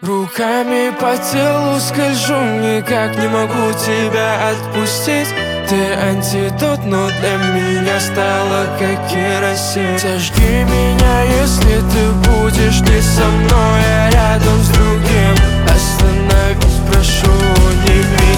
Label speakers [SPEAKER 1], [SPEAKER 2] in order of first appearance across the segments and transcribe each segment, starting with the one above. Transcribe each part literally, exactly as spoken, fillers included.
[SPEAKER 1] Руками по телу скольжу, никак не могу тебя отпустить. Ты антидот, но для меня стала как керосин. Сожги меня, если ты будешь не со мной, а рядом с другим. Остановись, прошу, не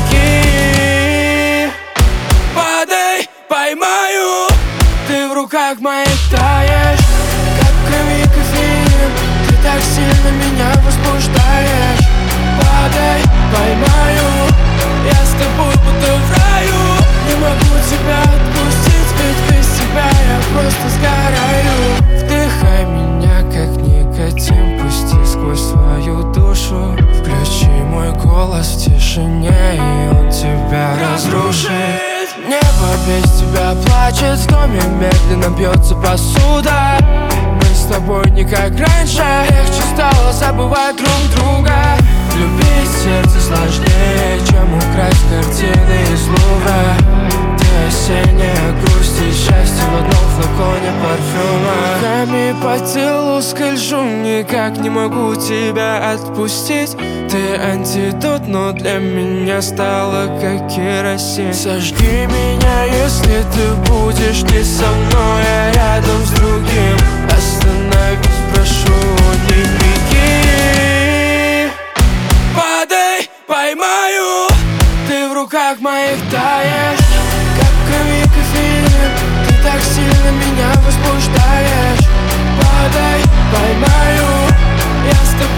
[SPEAKER 1] беги. Падай, поймаю. Ты в руках моих таешь, как в крови кофеин. Ты так сильно меня возбуждаешь. Падай, поймаю. Я с тобой будто в раю. Не могу тебя отпустить, ведь без тебя я просто сгораю. Вдыхай меня как никотин, пусти сквозь свою душу. Включи мой голос в тишине, и он тебя разрушит. Небо без тебя плачет, в доме медленно бьется посуда. Мы с тобой не как раньше, легче стало забывать друг друга. Любить сердце сложнее, чем украсть картины из Лувра. Ты осенняя грусть и счастье в одном флаконе парфюма. Руками по телу скольжу, никак не могу тебя отпустить. Ты антидот, но для меня стала как керосин. Сожги меня, если ты будешь не со мной, а рядом с другим. Остановись, прошу, не беги. Падай, поймаю. Ты в руках моих таешь, как в крови кофеин. Ты так сильно меня возбуждаешь. Падай, поймаю. Я с тобой